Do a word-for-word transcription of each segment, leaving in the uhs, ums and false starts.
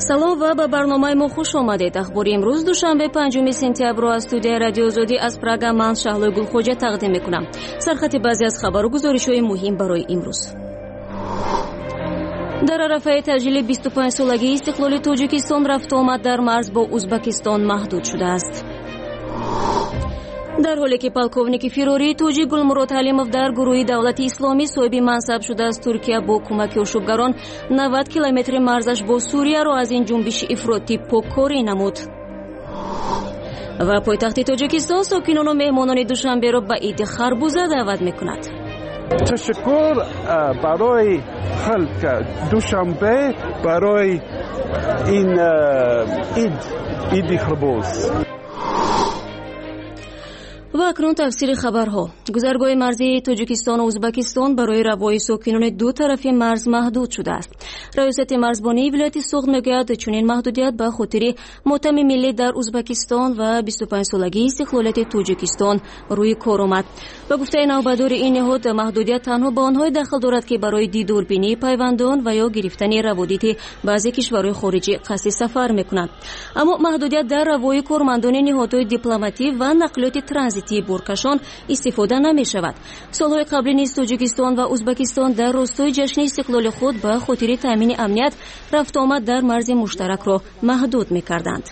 салом ва ба барномаи мо хуш омадед. ахбори имрӯз душанбе панҷуми сентябрро аз студияи радиои Озодӣ аз Прага ман Шаҳлои Гулхоҷа тақдим мекунам. Сархати баъзе аз хабару гузоришҳои муҳим барои имрӯз. дар арафаи таҷлили бисту панҷсолагии истиқлоли Тоҷикистон рафтуомад дар марз бо Узбекистон маҳдуд шудааст. дар ҳоле ки полковники фирории тоҷик Гулмурод Ҳалимов дар гурӯҳи давлати исломӣ соҳиби мансаб шудааст, Туркия бо кӯмаки ошӯбгарон навад километри марзаш бо Сурияро аз ин ҷунбиши ифротӣ покорӣ намуд. ва пойтахти Тоҷикистон сокинону меҳмонони Душанберо ба иди Харбуза даъват мекунад. ташаккур барои халқ Душанбе барои ин ид иди Харбуз. ва акнун тафсири хабарҳо. гузаргоҳи марзии Тоҷикистону Узбекистон барои равои сокинони ду тарафи марз маҳдуд шудааст. раёсати марзбонии вилояти Соғд мегӯяд, чунин маҳдудият ба хотири мотами миллӣ дар Узбекистон ва бисту панҷсолагии истиқлолияти Тоҷикистон рӯи кор омад. ба гуфтаи навбадори ин ниҳод, маҳдудият танҳо ба онҳое дахл дорад, ки барои дидорбинии пайвандон ва ё гирифтани раводити баъзе кишварҳои хориҷӣ қасди сафар мекунанд. аммо маҳдудият дар равои кормандони ниҳодҳои дипломатӣ ва нақлиёти транзити буркашон истифода намешавад. солҳои қаблӣ низ Тоҷикистон ва Узбекистон дар ростои ҷашни истиқлоли худ ба хотири таъмини амният рафтуомад дар марзи муштаракро маҳдуд мекарданд.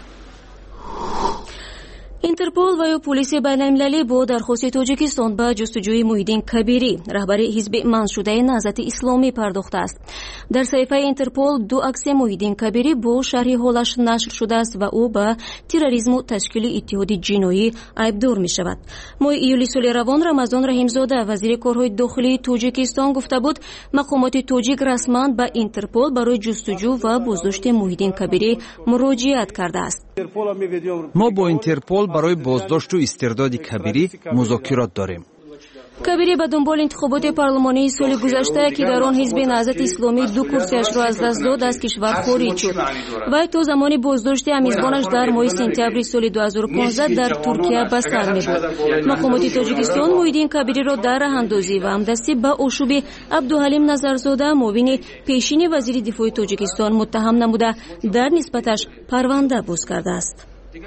Интерпол ва ё полиси байналмилалӣ бо дархости Тоҷикистон ба ҷустуҷӯи Муҳиддин Кабирӣ, раҳбари ҳизби манъшудаи Наҳзати Исломӣ пардохтааст. дар саҳифаи Интерпол ду акси Муҳиддин Кабирӣ бо шарҳи ҳолаш нашр шудааст ва ӯ ба терроризму ташкили иттиҳоди ҷиноӣ айбдор мешавад. моҳи июли соли равон Рамазон Раҳимзода, вазири корҳои дохилии Тоҷикистон, гуфта буд, мақомоти тоҷик расман ба Интерпол барои ҷустуҷӯ ва боздошти Муҳиддин Кабирӣ муроҷиат кардааст. мо бо Интерпол барои боздошту истирдоди Кабирӣ музокирот дорем. Кабирӣ ба дунболи интихоботи парлумонии соли гузашта, ки дар он ҳизби Наҳзати Исломӣ ду курсиашро аз даст дод, аз кишвар хориҷ шуд. вай то замони боздошти амизбонаш дар моҳи сентябри соли ду ҳазору понздаҳ дар Туркия ба сар мебурд. мақомоти Тоҷикистон Муҳиддин Кабириро дар раҳандозӣ ва ҳамдастӣ ба ошӯби Абдуҳалим Назарзода, муовини пешини вазири дифои Тоҷикистон, муттаҳам намуда дар нисбаташ парванда боз кардааст.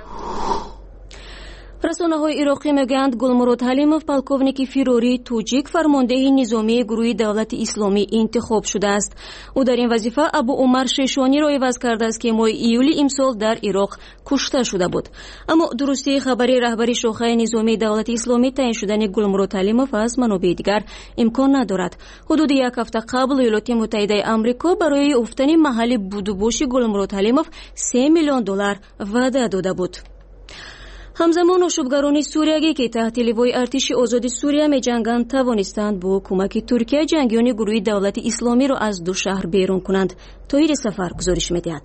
расонаҳои ироқӣ мегӯянд, Гулмурод Ҳалимов, полковники фирории тоҷик, фармондеҳи низомии гурӯҳи давлати исломӣ интихоб шудааст. ӯ дар ин вазифа Абу Умар Шешониро иваз кардааст, ки моҳи июли имсол дар Ироқ кушта шуда буд. аммо дурустии хабари раҳбари шохаи низомии давлати исломӣ таъин шудани Гулмурод Ҳалимов аз манобеъи дигар имкон надорад. ҳудуди як ҳафта қабл Иёлоти Муттаҳидаи Амрико барои ёфтани маҳалли будубоши Гулмурод Ҳалимов се миллион доллар ваъда дода буд. ҳамзамон ошӯбгарони Суриягӣ, ки таҳти ливои артиши озоди Сурия меҷанганд, тавонистанд бо кӯмаки Туркия ҷангиёни гурӯҳи давлати исломиро аз ду шаҳр берун кунанд. Тоҳири Сафар гузориш медиҳад.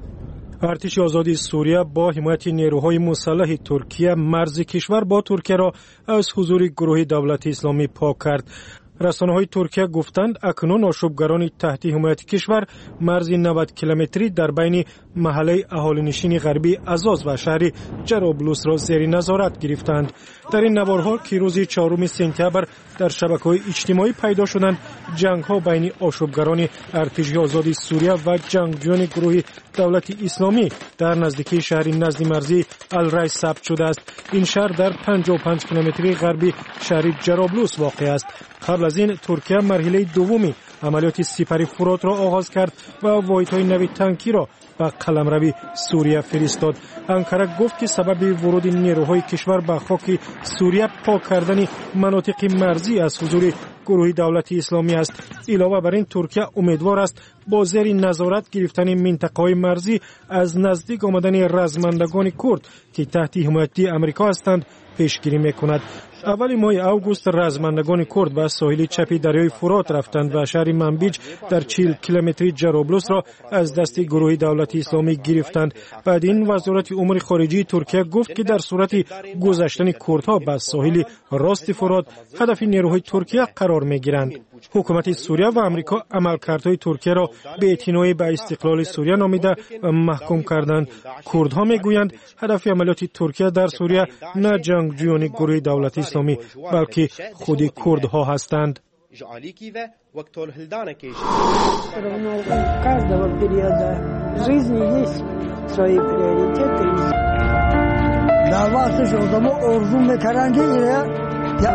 артиши озоди Сурия бо ҳимояти нерӯҳои мусаллаҳи Туркия марзи кишвар бо Туркияро аз ҳузури гурӯҳи давлати исломӣ пок кард. расонаҳои Туркия гуфтанд, акнун ошӯбгарони таҳти ҳимояти кишвар марзи навад километрӣ дар байни маҳаллаи аҳолинишини ғарбии Азоз ва шаҳри Ҷароблусро зери назорат гирифтанд. дар ин наворҳо, ки рӯзи чоруми сентябр дар шабакаҳои иҷтимоӣ пайдо шуданд, ҷангҳо байни ошӯбгарони артиши озоди Сурия ва ҷангҷӯёни гурӯҳи давлати исломӣ дар наздикии шаҳри назди марзии Алрай сабт шудааст. ин шаҳр дар панҷоҳу панҷ километри ғарби шаҳри Ҷароблус воқеъ аст. қабл аз ин Туркия марҳилаи дуввуми амалиёти сипари Фуротро оғоз кард ва воҳидҳои нави танкиро ба қаламрави Сурия фиристод. Анкара гуфт, ки сабаби вуруди нерӯҳои кишвар ба хоки Сурия пок кардани манотиқи марзӣ аз ҳузури гурӯҳи давлати исломӣ аст. илова бар ин, Туркия умедвор аст бо зери назорат гирифтани минтақаҳои марзӣ аз наздик омадани размандагони курд, ки таҳти ҳимояти Амрико ҳастанд, пешгирӣ мекунад. аввали моҳи август размандагони курд ба соҳили чапи дарёи Фурот рафтанд ва шаҳри Манбиҷ дар чил километри Ҷароблусро аз дасти гурӯҳи давлати исломӣ гирифтанд. баъд ин вазорати умури хориҷии Туркия гуфт, ки дар сурати гузаштани курдҳо ба соҳили рости Фурот ҳадафи нерӯҳои Туркия қарор мегиранд. ҳукумати Сурия ва Амрико амалкардҳои Туркияро беэътиноӣ ба истиқлоли Сурия номида маҳкум карданд. курдҳо мегӯянд, ҳадафи амалиёти Туркия дар Сурия на ҷангҷӯёни гурӯҳи давлати исломӣ, балки худи курдҳо ҳастанд. ji alikî ve wek tolhildanekê ji жизни есть свои приоритеты. На вахте шодаму орзу мекаранги я я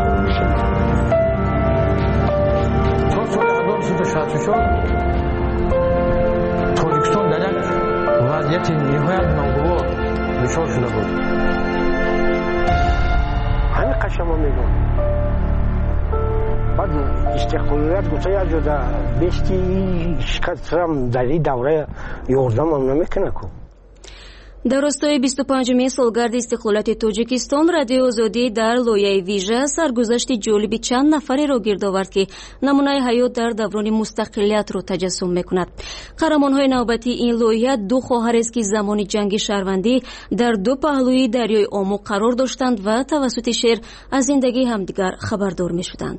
то что адам сюда шатшо Tojikiston در یک وضعیت نهایت ناگوار دچار شده بود. همین قشما میگم بعد استقلالیت گفته یا جدا بیشتی شکستم در این دوره یازدهم هم نمیکنه کو. дар ростои бисту панҷумин солгарди истиқлолияти Тоҷикистон Радиои Озодӣ дар лоиҳаи вижа саргузашти ҷолиби чанд нафареро гирдовард, ки намунаи ҳаёт дар даврони мустақилиятро таҷассум мекунад. қаҳрамонҳои навбатии ин лоиҳа ду хоҳарест, ки замони ҷанги шаҳрвандӣ дар ду паҳлӯи дарёи Ому қарор доштанд ва тавассути шеър аз зиндагии ҳамдигар хабардор мешуданд.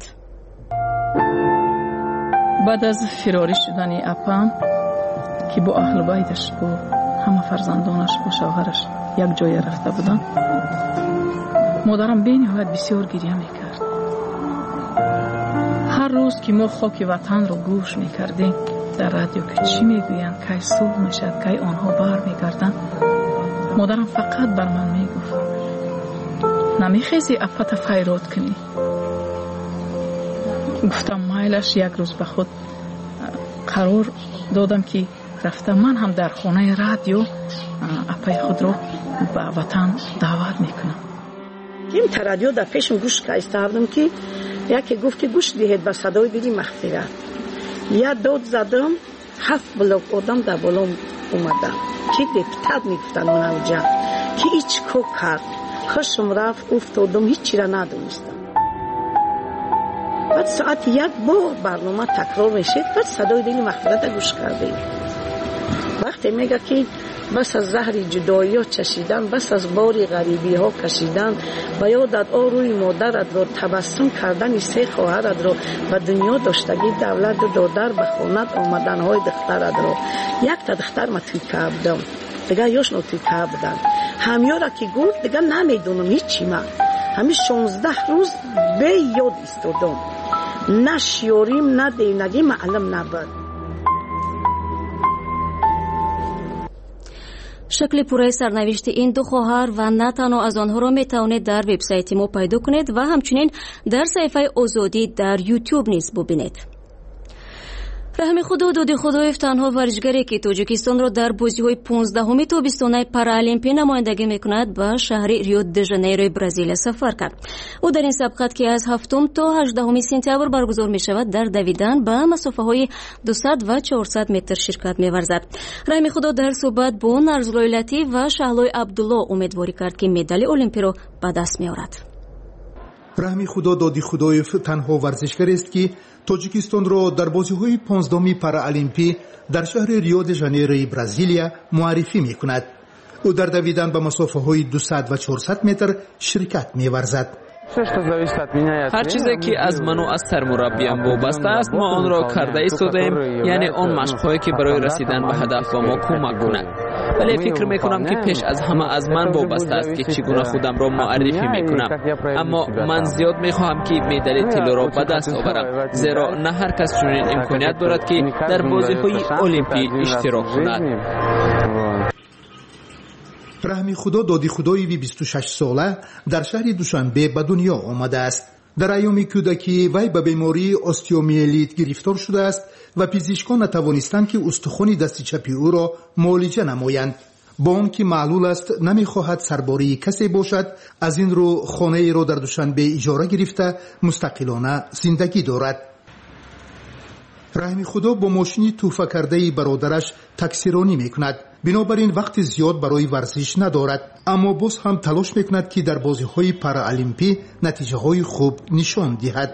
баъд аз фирорӣ шудани апам, ки бо аҳлубайташ бо ҳама фарзандонаш бо шавҳараш як ҷоя рафта буданд, модарам бениҳоят бисёр гирья мекард. ҳар рӯз ки мо хоки ватанро гӯш мекардем дар радио ки чӣ мегӯянд, кай сулҳ мешавад, кай онҳо бармегарданд, модарам фақат бар ман мегуфт намехези афата файрод кунӣ. гуфтам майлаш. як рӯз ба худ қарор додам ки рафта ман ҳам дар хонаи радио апаи худро ба ватан даъват мекунам. ин та радио дар пешм гӯш кайстаҳардам ки яке гуфт ки гӯш диҳед ба садои дили мағфират. я дод задам, ҳафт блок одам дар болом омадам ки депутат мегуфтанд мунавҷа ки ич ко кард. хушм рафт, уфтодам, ҳиччира надонистам. баъд соати як бор барнома такрор мешед, баъд садои дили мағфирата гӯш кардем. вақте мега ки бас аз заҳри ҷудоиҳо чашидан, бас аз бори ғарибиҳо кашидан, ба ёдат о рӯи модаратро, табассум кардани се хоҳаратро, ба дунё доштагӣ давлату додар, ба хонат омаданҳои духтаратро. якта духтарма тӯйка будам, дигар ёшно тӯйка буданд. ҳамёра ки гуфт дигар намедонам ҳичи ман. ҳамин шонздаҳ рӯз беёд истодам. на шиёрим, на девнагӣ маълум набуд. шакли пурраи сарнавишти ин ду хоҳар ва на танҳо аз онҳоро метавонед дар вебсайти мо пайдо кунед ва ҳамчунин дар саҳифаи Озодӣ дар YouTube низ бубинед. раҳми худо доди худоев танҳо варзишгаре ки Тоҷикистонро дар бозиҳои понздаҳуми тобистонаи паралимпӣ намояндагӣ мекунад, ба шаҳри Рио-де-Жанейрои Бразилия сафар кард. ӯ дар ин сабқат, ки аз ҳафтум то ҳаждаҳуми сентябр баргузор мешавад, дар давидан ба масофаҳои дусад ва чорсад метр ширкат меварзад. раҳми худо дар суҳбат бо Нарзуллои Латиф ва Шаҳлои Абдулло умедворӣ кард, ки медали олимпиро ба даст меорад. раҳми худо доди худоев танҳо варзишгарест, ки Тоҷикистонро дар бозиҳои понздаҳуми паралимпӣ дар шаҳри Рио-де-Жанейрои Бразилия муаррифӣ мекунад. ӯ дар давидан ба масофаҳои дусад ва чорсад метр ширкат меварзад. ҳар чизе ки аз ману аз сармураббиям вобаста аст, мо онро карда истодаем, яъне он машқҳое ки барои расидан ба ҳадаф ба мо кӯмак кунад. вале фикр мекунам ки пеш аз ҳама аз ман вобаста аст ки чӣ гуна худамро муаррифӣ мекунам. аммо ман зиёд мехоҳам ки медали тиллоро ба даст оварам, зеро на ҳар кас чунин имконият дорад ки дар бозиҳои олимпӣ иштирок кунад. раҳми худо доди худоеви бисту шаш сола дар шаҳри Душанбе ба дунё омадааст. дар айёми кӯдакӣ вай ба бемории остеомиелит гирифтор шудааст ва пизишкон натавонистанд ки устухони дасти чапи ӯро муолиҷа намоянд. бо он ки маълул аст намехоҳад сарбории касе бошад, аз ин рӯ хонаеро дар Душанбе иҷора гирифта мустақилона зиндагӣ дорад. раҳми худо бо мошини тӯҳфакардаи бародараш таксиронӣ мекунад. бинобар ин вақти зиёд барои варзиш надорад, аммо боз ҳам талош мекунад ки дар бозиҳои паралимпӣ натиҷаҳои хуб нишон диҳад.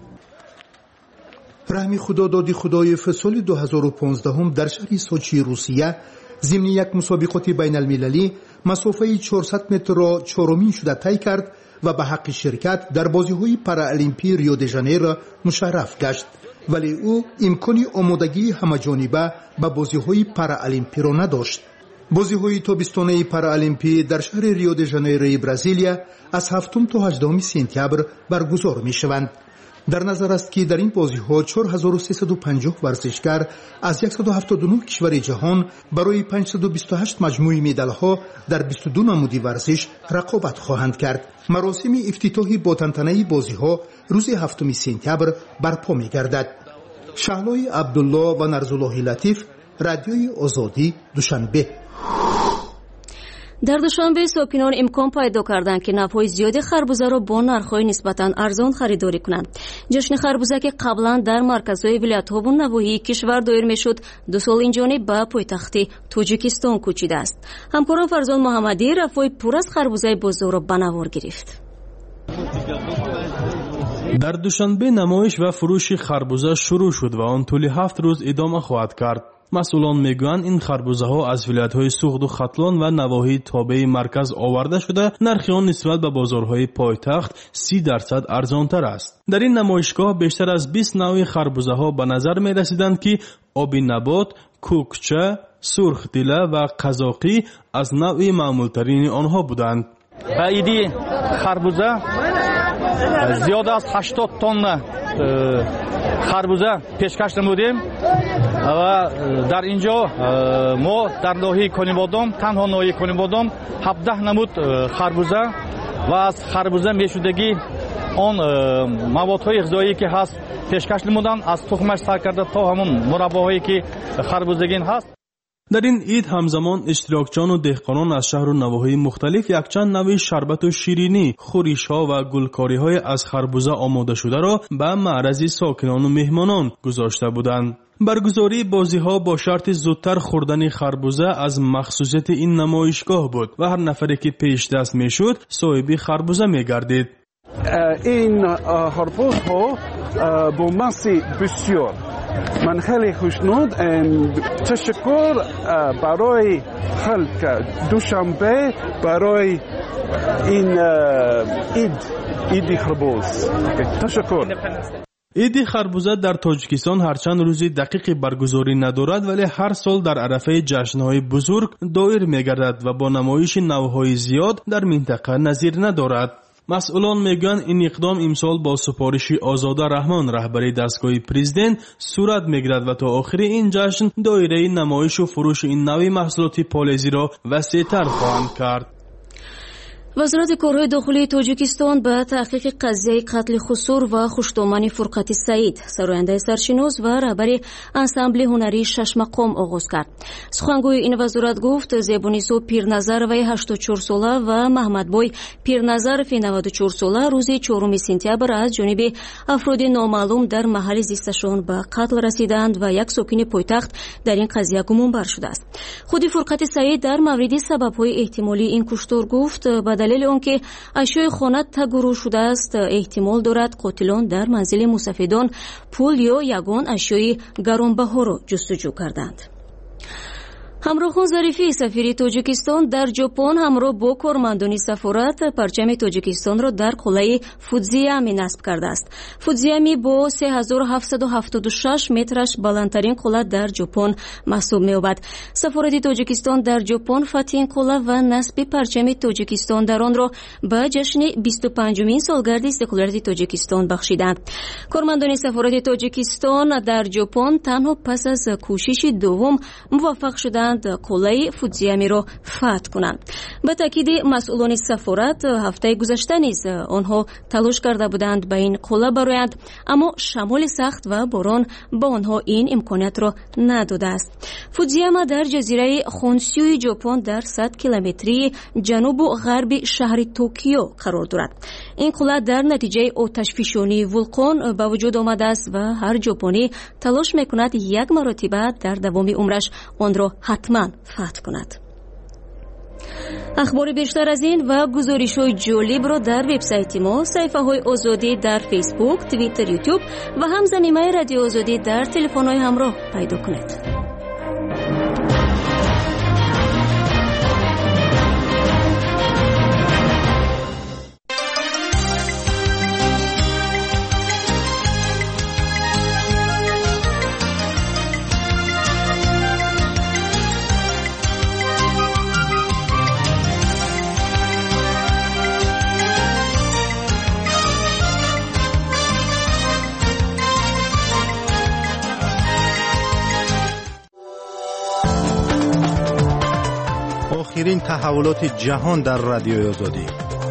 раҳми худо доди худоев соли ду ҳазору понздаҳум дар шаҳри Сочи, Русия, зимни як мусобиқоти байналмилалӣ масофаи чорсад метрро чорумин шуда тай кард ва ба ҳаққи ширкат дар бозиҳои паралимпии Рио-де-Жанейро мушарраф гашт. вале ӯ имкони омодагии ҳамаҷониба ба бозиҳои паралимпиро надошт. бозиҳои тобистонаи паралимпӣ дар шаҳри Рио-де-Жанейрои Бразилия аз ҳафтум то ҳаждаҳуми сентябр баргузор мешаванд. در نظر است که در این بازی‌ها چهار هزار و سیصد و پنجاه ورزشکار از صد و هفتاد و نه کشور جهان برای پانصد و بیست و هشت مجموعه مدال‌ها در بیست و دو نمودی ورزش رقابت خواهند کرد. مراسم افتتاحی با تنطنه بازی‌ها روز هفتم سپتامبر برپا می‌گردد. شهلای عبدالله و نرزالله لطیف، رادیوی آزادی، دوشنبه. در دوشنبه ساکنان امکان پیدا کردند که نوهای زیادی خربوزه را با نرخ‌های نسبتاً ارزان خریداری کنند. جشن خربوزه که قبلا در مرکزهای ولایت‌ها و نواحی کشور دایر میشد، دو سال اینجانب به پایتخت تاجیکستان کوچیده است. همکاران فرزان محمدی رفای پر از خربوزه بازار را به نوار گرفت. در دوشنبه نمایش و فروش خربوزه شروع شد و آن طول هفت روز ادامه خواهد کرد. مسئولان میگویند این خربوزه ها از ولایت‌های سوخت و ختلان و نواحی تابع مرکز آورده شده، نرخ آن نسبت به بازارهای پایتخت سی درصد ارزانتر است. در این نمایشگاه بیشتر از بیست نوع خربوزه ها به نظر می رسیدند که آبی نبات، کوکچه، سرخ دله و قزاقی از نوع معمولترین آنها بودند. ایدی خربوزه زیاد از هشتاد تن خربوزه پیشکش نمودیم و در اینجا ما در ناحیه کنیبادام، تنها ناحیه کنیبادام هفده نمود خربوزه و از خربوزه میشدگی آن موادهای غذایی که هست پیشکش نمودن، از تخمش سر کرده تا همون مرباهایی که خربوزگین هست. در این عید همزمان اشتراکچیان و دهقانان از شهر و نواحی مختلف یکچند نوع شربت و شیرینی، خوریش‌ها و گلکاری‌های از خربوزه آماده شده را به معرض ساکنان و مهمانان گذاشته بودند. برگزاری بازی‌ها با شرط زودتر خوردن خربوزه از مخصوصیت این نمایشگاه بود و هر نفری که پیش دست می‌شد صاحب خربوزه می‌گردید. این خربوزها با مسی بسیار من خیلی خوشنود. تشکر برای خلق دوشنبه برای این عید عید خربوز. تشکر. عید خربوزه در تاجیکستان هرچند روزی دقیقی برگزاری ندارد ولی هر سال در عرفه جشن‌های بزرگ دایر می‌گردد و با نمایش نوع‌های زیاد در منطقه نظیر ندارد. مسئولان میگن این اقدام امسال با سفارش آزاده رحمان رهبری دستگاه پرزیدنت صورت میگیرد و تا آخر این جشن دایره نمایش و فروش این نوع محصولات پالایزی را وسیع‌تر خواهند کرد. وزارت کارهای داخلی تاجیکستان به تحقیق قضیه قتل خسور و خوشتومانی فرقت سعید، سراینده سرشناس و رهبر انسامبل هنری شش مقام آغاز کرد. سخنگوی این وزارت گفت زیبونیسو پیرنظر وی هشتاد و چهار ساله و محمدبوی پیرنظر فی نود و چهار ساله روز چهارم سپتامبر از جانب افراد نامعلوم در محل زیستشان به قتل رسیدند و یک ساکن پایتخت در این قضیه گمانبر شده است. خود فرقت سعید در مورد سبب‌های احتمالی این کشتار گفت دلیل آنکه اشیاء خانه تگرو شده است احتمال دارد قاتلان در منزل مسافران پول یا یگان اشیاء گرانبها را جستجو کردند. همراهان ظریفی سفیر تاجیکستان در ژاپن همراه با کارمندان سفارت پرچم تاجیکستان را در قلعه فودزیامی نصب کرده است. فودزیامی با سه هزار و هفتصد و هفتاد و شش مترش بلندترین قلعه در ژاپن محسوب می‌یابد. سفارت تاجیکستان در ژاپن فتح این قلعه و نصب پرچم تاجیکستان در آن را به جشن بیست و پنجمین سالگرد استقلالیت تاجیکستان بخشیدند. کارمندان سفارت تاجیکستان در ژاپن تنها پس از کوشش دوم موفق شدند قلعه فودزیامی را فتح کنند. به تاکید مسئولان سفارت هفته گذشته نیز آنها تلاش کرده بودند به این قلعه بروند، اما شمال سخت و باران با آنها این امکانیت را نداده است. فودزیاما در جزیره خونسیو ژاپن در صد کیلومتری جنوب و غرب شهر توکیو قرار دارد. این قلعه در نتیجه آتشفشانی ولکان به وجود آمده است و هر ژاپنی تلاش میکند یک مرتبه در دوام عمرش آن را حتما فتح کند. اخبار بیشتر از این و گزارش‌های جالب را در وبسایت ما، صفحه‌های آزادی در فیسبوک، توییتر، یوتیوب و همزمینه رادیو آزادی در تلفن‌های همراه پیدا کنید. آخرین تحولات جهان در رادیوی آزادی.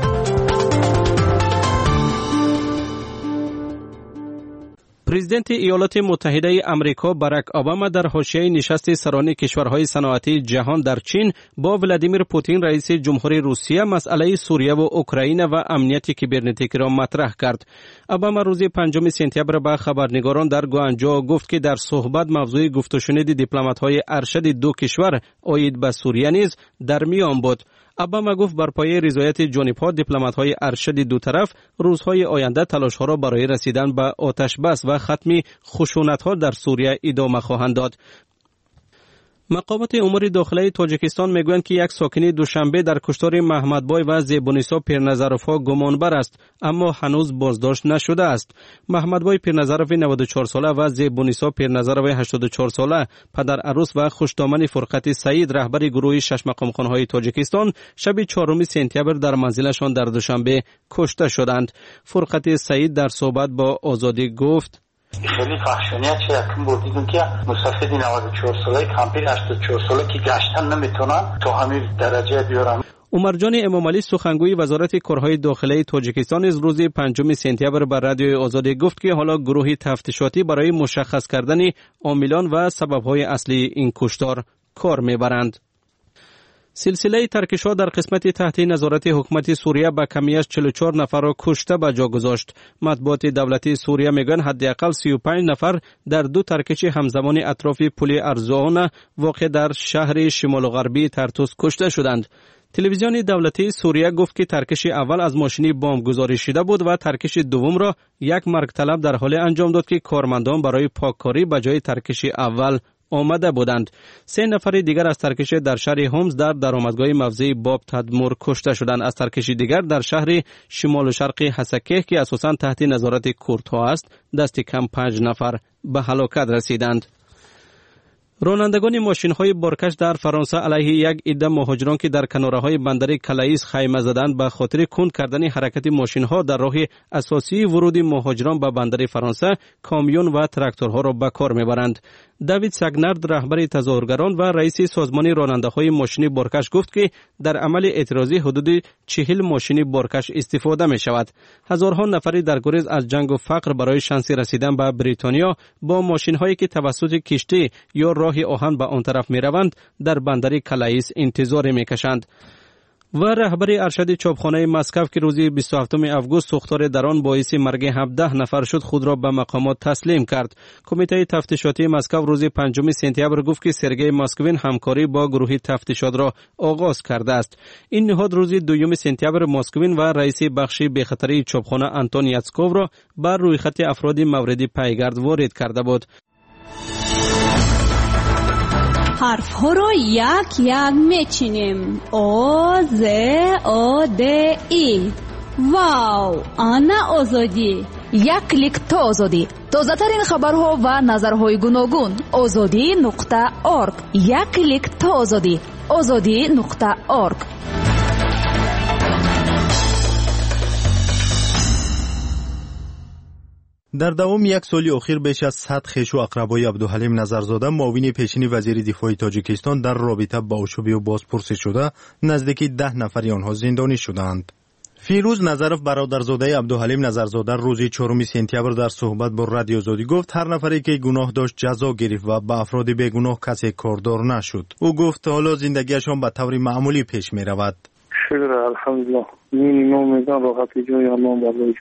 پرزیدنت ایالات متحده آمریکا باراک اوباما در حاشیه نشست سران کشورهای صنعتی جهان در چین با ولادیمیر پوتین رئیس جمهوری روسیه مسئله سوریه و اوکراین و امنیت کیبرنتیکی را مطرح کرد. اوباما روز پنجم سپتامبر به خبرنگاران در گوانجو گفت که در صحبت موضوع گفت و شنید دیپلمات‌های ارشد دو کشور عاید به سوریه نیز در میان بود. اوباما گفت بر پایه رضایت جانب‌ها دیپلمات‌های ارشد دو طرف روزهای آینده تلاش‌ها را برای رسیدن به آتش بس و ختم خشونت‌ها در سوریه ادامه خواهند داد. مقامات امور داخلی تاجیکستان میگویند که یک ساکن دوشنبه در کشتار محمدبای و زیبونیسا پیرنظرف‌ها گمانبر است، اما هنوز بازداشت نشده است. محمدبای پیرنظرف نود و چهار ساله و زیبونیسا پیرنظرف هشتاد و چهار ساله پدر عروس و خوشدامن فرقت سعید رهبر گروه شش مقام خانه‌های تاجیکستان شب چهارم سپتامبر در منزلشان در دوشنبه کشته شدند. فرقت سعید در صحبت با آزادی گفت خیلی فحشانیت چه یکم بود دیدیم که مسافر نود و چهار ساله کمپیر هشتاد و چهار ساله که گشتن نمیتونن تو همین درجه بیارن. عمرجان امام علی سخنگوی وزارت کارهای داخلی تاجیکستان از روز پنجم سپتامبر بر رادیوی آزادی گفت که حالا گروه تفتیشاتی برای مشخص کردن عاملان و سبب‌های اصلی این کشتار کار میبرند. سلسله ترکش‌ها در قسمت تحت نظارت حکومت سوریه با کمیش چهل و چهار نفر را کشته به جا گذاشت. مطبوعات دولتی سوریه میگن حداقل سی و پنج نفر در دو ترکش همزمان اطراف پل ارزوان واقع در شهر شمال غربی ترتوس کشته شدند. تلویزیون دولتی سوریه گفت که ترکش اول از ماشینی بمب گذاری شده بود و ترکش دوم را یک مرگ طلب در حال انجام داد که کارمندان برای پاککاری به جای ترکش اول آمده بودند. سه نفر دیگر از ترکش در شهر هومز در درآمدگاه موضعی باب تدمور کشته شدند. از ترکش دیگر در شهر شمال و شرقی حسکه که اساساً تحت نظارت کردها است دست کم پنج نفر به هلاکت رسیدند. رانندگان ماشین‌های بارکش در فرانسه علیه یک عده مهاجران که در کناره‌های بندر کلائیس خیمه زدند به خاطر کند کردن حرکت ماشین‌ها در راه اساسی ورود مهاجران به بندر فرانسه کامیون و تراکتورها را به کار می‌برند. دیوید سگنرد رهبر تظاهرگران و رئیس سازمان راننده‌های ماشین بارکش گفت که در عمل اعتراضی حدود چهل ماشین بارکش استفاده می‌شود. هزارها نفری در گریز از جنگ و فقر برای شانس رسیدن به بریتانیا با ماشین‌هایی که توسط کشتی یا راه آهن به آن طرف می‌روند در بندر کلائیس انتظار می‌کشند. و رهبر ارشد چاپخانه مسکو که روز بیست و هفتم آگوست سوختار در آن باعث مرگ هفده نفر شد خود را به مقامات تسلیم کرد. کمیته تفتیشاتی مسکو روز پنجم سپتامبر گفت که سرگئی ماسکوین همکاری با گروه تفتیشات را آغاز کرده است. این نهاد روز دوم سپتامبر ماسکوین و رئیس بخش بی‌خطری چاپخانه آنتون یاتسکوو را بر روی خط افراد مورد پیگرد وارد کرده بود. حرف ها را یک یک میچینیم. آ ز آ د ای. واو، آنا آزادی. یک کلیک تا آزادی. تازه ترین خبرها و نظرهای گوناگون. آزادی نقطه ارگ. یک کلیک تا آزادی. آزادی نقطه ارگ. در دوام یک سال اخیر بیش از صد خویش و اقربای عبدالحلیم نظرزاده معاون پیشین وزیر دفاع تاجیکستان در رابطه با آشوبی و بازپرسی شده نزدیک ده نفر آنها زندانی شدند. فیروز نظرف برادرزاده عبدالحلیم نظرزاده روز چهارم سپتامبر در صحبت با رادیو آزادی گفت هر نفری که گناه داشت جزا گرفت و به افراد بیگناه کسی کاردار نشد. او گفت حالا زندگیشان به طور معمولی پیش می رود. شکر الحمدلله. این نام میدن راحت جای الله بالایش.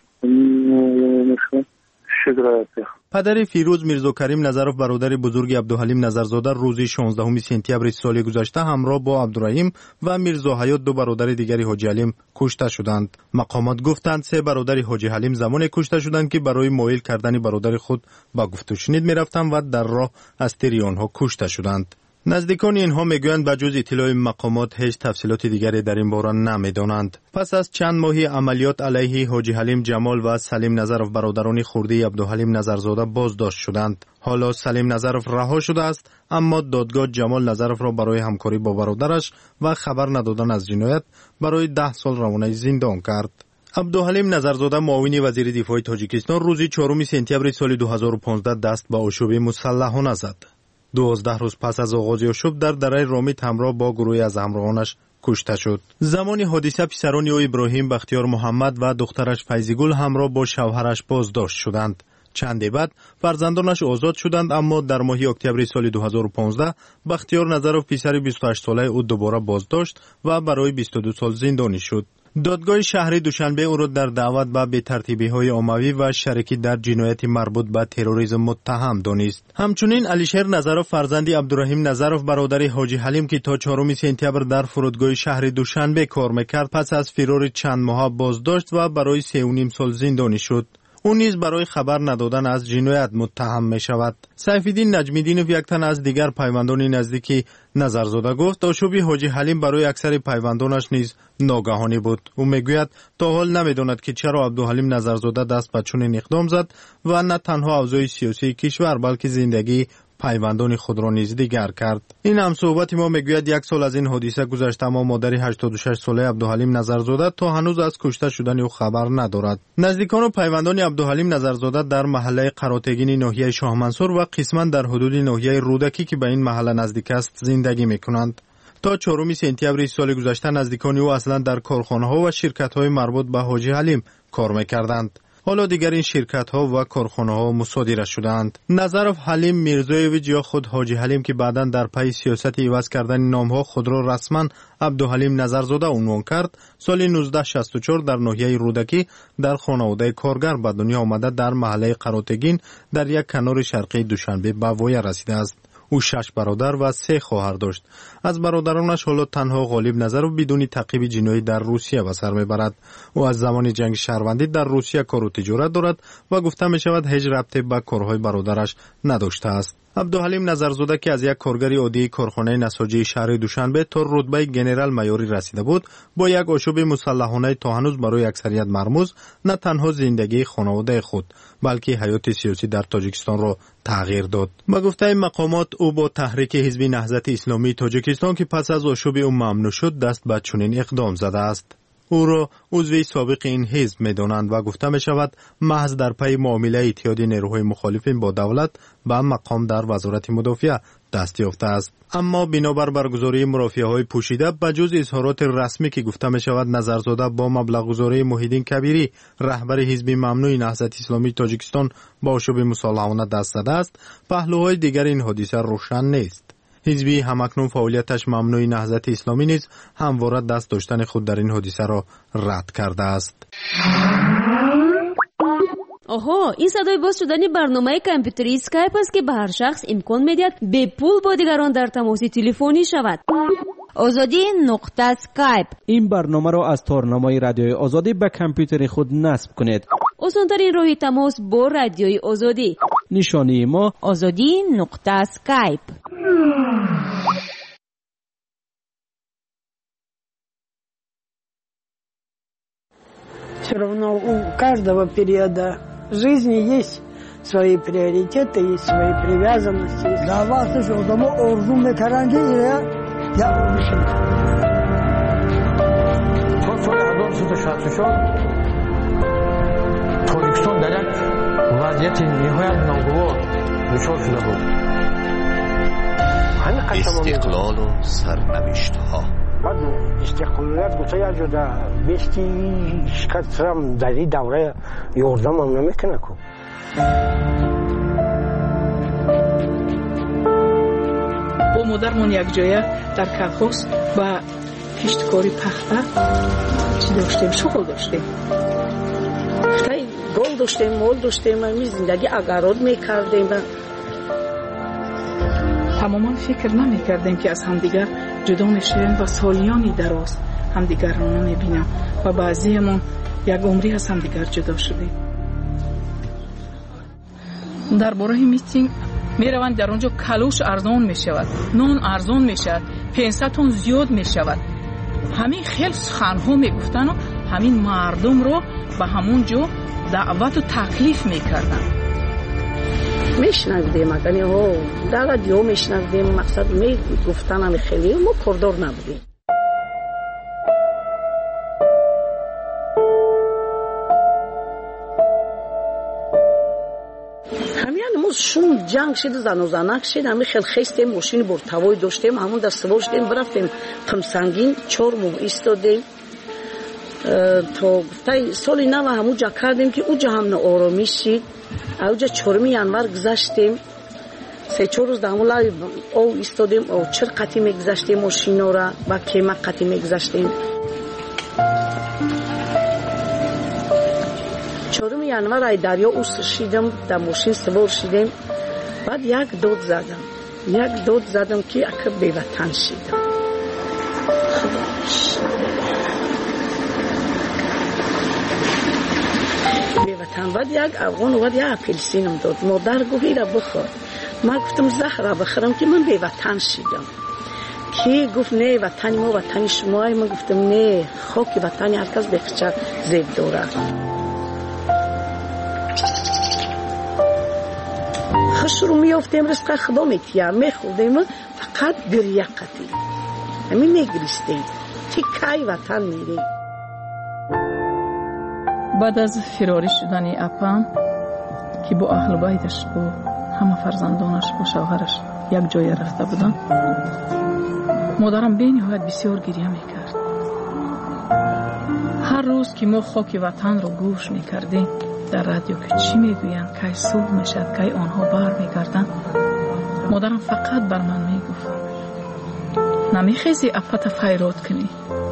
پدر فیروز میرزا کریم نظرف برادر بزرگ عبدالحلیم نظرزاده روز شانزدهم سپتامبر سال گذشته همراه با عبدالرحیم و میرزا حیات دو برادر دیگری حاجی حلیم کشته شدند. مقامات گفتند سه برادر حاجی حلیم زمان کشته شدند که برای مایل کردن برادر خود با گفت و شنید میرفتند و در راه از تیر آنها کشته شدند. نزدیکان اینها میگویند به جز اطلاع مقامات هیچ تفصیلات دیگری در این باره نمیدانند. پس از چند ماهی عملیات علیه حاجی حلیم جمال و سلیم نظرف برادران خرده عبدالحلیم نظرزاده بازداشت شدند. حالا سلیم نظرف رها شده است، اما دادگاه جمال نظرف را برای همکاری با برادرش و خبر ندادن از جنایت برای ده سال روانه زندان کرد. عبدالحلیم نظرزاده معاون وزیر دفاع تاجیکستان روز چهارم سپتامبر سال دو هزار و پانزده دست به آشوب مسلحانه زد. دوازده روز پس از آغاز آشوب در دره رامیت همراه با گروهی از همراهانش کشته شد. زمان حادثه پسران او ابراهیم بختیار محمد و دخترش فیضیگل همراه با شوهرش بازداشت شدند. چندی بعد فرزندانش آزاد شدند، اما در ماه اکتبر سال دو هزار و پانزده بختیار نظرов پسر بیست و هشت ساله او دوباره بازداشت و برای بیست و دو سال زندانی شد. دادگاه شهری دوشنبه او را در دعوت به بی‌ترتیبی‌های عمومی و شریکی در جنایت مربوط به تروریسم متهم دانست. همچنین علیشیر نظرов فرزند عبدالرحیم نظرov برادر حاجی حلیم که تا چهارم سپتامبر در فرودگاه شهر دوشنبه کار میکرد پس از فرار چند ماه بازداشت و برای سه و نیم سال زندانی شد. او نیز برای خبر ندادن از جنایت متهم می شود. سیفالدین نجمیدینوف یک تن از دیگر پیوندان نزدیک نظرزاده گفت آشوب حاجی حلیم برای اکثر پیوندانش نیز ناگهانی بود. او میگوید تا حال نمیداند که چرا عبدالحلیم نظرزاده دست به چنین اقدام زد و نه تنها اوضاع سیاسی کشور بلکه زندگی پیوندان خود را نیز دیگر کرد. این هم صحبت ما میگوید یک سال از این حادثه گذشته اما مادر هشتاد و شش ساله عبدالحلیم نظرزاده تا هنوز از کشته شدن او خبر ندارد. نزدیکان و پیوندان عبدالحلیم نظرزاده در محله قراتگین ناحیه شاه منصور و قسما در حدود ناحیه رودکی که به این محله نزدیک است زندگی میکنند. تا چهارم سپتامبر سال گذشته نزدیکان او اصلا در کارخانه‌ها و شرکت‌های مربوط به حاجی حلیم کار میکردند. حالا دیگر این شرکت ها و کارخانه ها مصادره شدند. نظرov حلیم میرزایویچ یا خود حاجی حلیم که بعداً در پی سیاست عوض کردن نام ها خود را رسما عبدالحلیم نظرزاده عنوان کرد، سال نوزده شصت و چهار در ناحیه رودکی در خانواده کارگر به دنیا آمده در محله قراتگین در یک کنار شرقی دوشنبه به وای رسیده است. او شش برادر و سه خواهر داشت. از برادرانش حالا تنها غالب نظرov بدون تعقیب جنایی در روسیه به سر میبرد. او از زمان جنگ شهروندی در روسیه کار و تجارت دارد و گفته می شود هیچ ربطی به کارهای برادرش نداشته است. عبدالحلیم نظرزاده که از یک کارگر عادی کارخانه نساجی شهر دوشنبه تا رتبه ژنرال مایوری رسیده بود، با یک آشوب مسلحانه تا هنوز برای اکثریت مرموز نه تنها زندگی خانواده خود بلکه حیات سیاسی در تاجیکستان را تغییر داد. با گفته مقامات او با تحریک حزب نهضت اسلامی تاجیکستان که پس از آشوب او ممنوع شد دست به چنین اقدام زده است. او را عضو سابق این حزب می‌دانند و گفته می شود محض در پی معامله اتحاد نیروهای مخالفین با دولت به مقام در وزارت مدافعه دست یافته است. اما بنابر برگزاری مرافعه‌های پوشیده بجز اظهارات رسمی که گفته می شود نظرزاده با مبلغ گذاری محیدین کبیری رهبر حزب ممنوع نهضت اسلامی تاجیکستان با آشوب مسلحانه دست زده است، پهلوهای دیگر این حادثه روشن نیست. حزبی همکنون فعالیتش ممنوع نهضت اسلامی نیز همواره دست داشتن خود در این حادثه را رد کرده است. آها، این صدای باز شدن برنامه کامپیوتری اسکایپ است که به هر شخص امکان می‌دهد به پول با دیگران در تماس تلفنی شود. آزادی نقطه اسکایپ. این برنامه را از تارنمای رادیوی آزادی به کامپیوتر خود نصب کنید. آسان‌ترین راه تماس با رادیوی آزادی. نشانی ما آزادی نقطه اسکایپ. Все равно у каждого периода жизни есть свои приоритеты, есть свои привязанности. Да, вас еще дома орзу мекаранги я я умею. То, что я должен слышать, что Tojikiston در یک وضعیت نهایت ناگوار دچار شده بود. استقلال و سرنوشت‌ها. بعد استقلالیت گفته یا جدا بیستی شکست سرم در این دوره یازده هم نمیکنه کو. با مادرمون یک جایه در کلخوز و کشتکاری پخته چی داشتیم؟ شغل داشتیم. خیلی گل داشتیم، مال داشتیم، می زندگی اگراد میکردیم. تماما فکر نمیکردیم که از همدیگر جدا میشیم و سالیانی دراز همدیگر رو نمیبینم و بعضیمون یک عمری از همدیگر جدا شدیم. در باره میتینگ میروند در اونجا کلوش ارزان میشود، نان ارزان میشود، پنسیون زیاد میشود. همین خیلی سخنها میگفتن و همین مردم رو به همون جا دعوت و تکلیف میکردن. میشنویدیم اگر ها در رادیو میشنویدیم، مقصد میگفتن همین خیلی ما کردار نبودیم. همین ما شوم جنگ شد زن و زنک شد همین خیلی خستیم ماشین برتوای داشتیم همون در سوار شدیم برفتیم قمسنگین چهار ماه ایستادیم تا گفته سالی نو همون جا کردیم که اونجا هم نه آرامی شد اونجا چهارمی ینور گذشتیم سه چهار روز در همون لای او ایستادیم او چهار قطعی میگذشتیم ماشینا را و کیمه قطعی میگذشتیم چهارم ینور ای دریا اوست شیدم در ماشین سوار شدیم بعد یک دود زدم یک دود زدم که اکر بیوطن شدم بیوطن بعد یک افغان و یک اپلسینم داد مادر گفت ایره بخور من گفتم زهره بخورم که من بیوطن شدم کی گفت نه وطن ما وطن شمای من گفتم نه خاک وطن هر کس بخچه زیب داره خش رو میافتیم رزق خدا میتیم میخوردیم فقط گریه قطعی همین میگریستیم که کی وطن میریم. بعد از فراری شدن اپم که با اهل بیتش با همه فرزندانش با شوهرش یک جای رفته بودن مادرم به نهایت بسیار گریه میکرد. هر روز که ما خاک وطن رو گوش میکردیم در رادیو که چی میگویند که صبح میشد که آنها بر میگردن مادرم فقط بر من میگفت نمیخیزی افت فیرات کنی.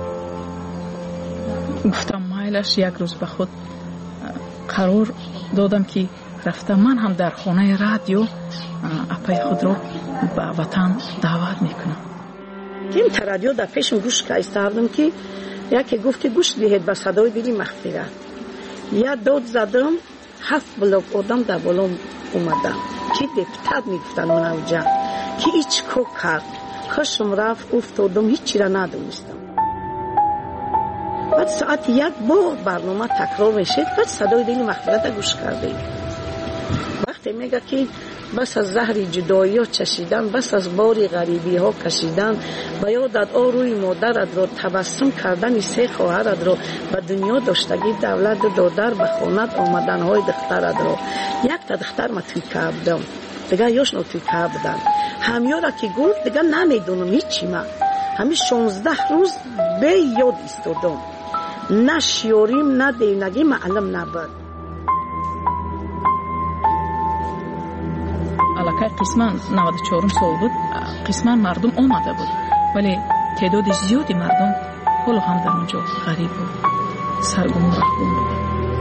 گفتم مایلش یک روز به خود قرار دادم که رفته من هم در خانه رادیو اپای خود رو به وطن دعوت میکنم. این رادیو در پیشم گوش که ایستادم که یکی گفت که گوش دهید به صدای دلی مغفرت. یا داد زدم هفت بلوک آدم در بالام اومدم که دپتر میگفتن من اوجا که ایچ کو کرد خشم رفت افتادم هیچی را ندونستم. بعد ساعت یک بار برنامه تکرار میشد بعد صدای دلی مغفرت گوش کردیم. وقتی میگه که بس از زهر جدایی ها چشیدن بس از باری غریبی ها کشیدن و یادت آروی مادرت را تبسم کردن سه خواهرت را به دنیا داشتگی دولت دادر به خانت آمدن های دخترت را یک تا دختر ما توی که بودم دیگه یاش نو توی که بودن همیا را که گفت دیگه نمیدونم هیچی من همین شانزده روز به یاد ایستادم نه شیاریم نه دینگی معلم نبود. علاقه قسمان نود و چهار سال بود قسمان مردم آمده بود ولی تعداد زیادی مردم حالا هم در اونجا غریب بود سرگم و رهگم بود.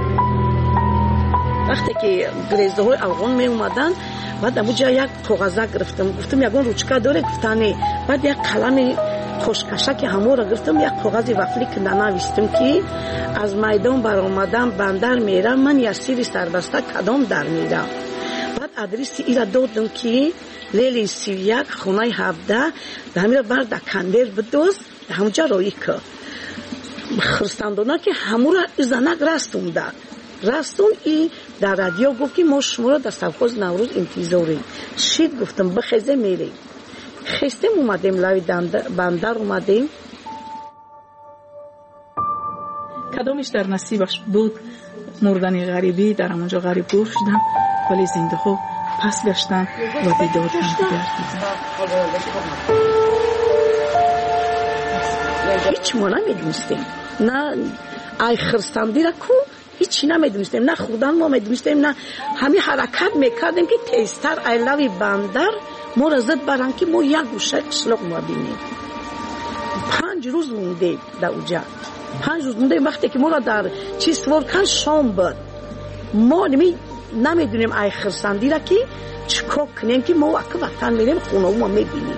وقتی که گریزده های افغان می اومدن بعد اونجا یک کاغذه گرفتم گفتم یکون روچکه داره گفتنه بعد یک قلم خوشکشه که همو را گرفتم یک کاغذ وفلی که ننویستم که از میدان برآمدم بندر میرم من یسیر سربسته کدام در میرم. بعد ادرس ایرا دادم که لیلی سی و یک خونه هفده در همین بر در کندر بدوز همونجا روی که خرستاندونا که همون را ازنک رستون در رستون ای در رادیو گفت که ما شما را در سوخوز نوروز انتظاریم شید گفتم بخیزه میریم خستیم اومدیم لای بندر اومدیم. کدامش در نصیبش بود مردن غریبی در همونجا غریب گور شدن ولی زنده ها پس گشتن و دیدار هم دیگر دیدن. هیچ ما نمیدونستیم نه ای خرستندی را کو هیچی نمیدونستیم نه خودن ما میدونستیم نه همین حرکت میکردیم که تیزتر ایلاوی بندر ما را زد برن که ما یک گوشه قشلق ما بینیم. پنج روز مونده در اوجا پنج روز مونده وقتی که ما را در چی سوار کن شام بود ما نمی نمیدونیم ای خرسندی را که چکا کنیم که ما وقت وطن میریم خونه ما میبینیم.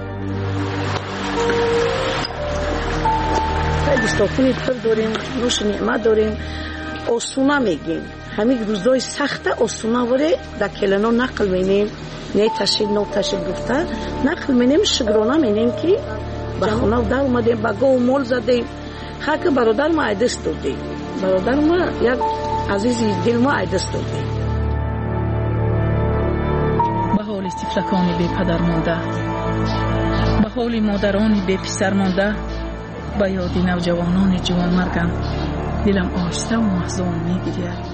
دستاخونی پر داریم نوش نعمت داریم آسونه میگیم همین روزای سخته آسونه وره در کلنا نقل مینیم نه تشید نه تشید گفته نقل مینیم شگرانه مینیم که به خونه در اومدیم به گاه و مول زدیم خاک برادر ما عیدست دادیم برادر ما یک عزیزی دل ما عیدست دادیم. به حال طفلکان بی پدر مانده به حال مادران بی پسر مانده به یاد نوجوانان جوان مرگم دلم آهسته و محزون میگیرد.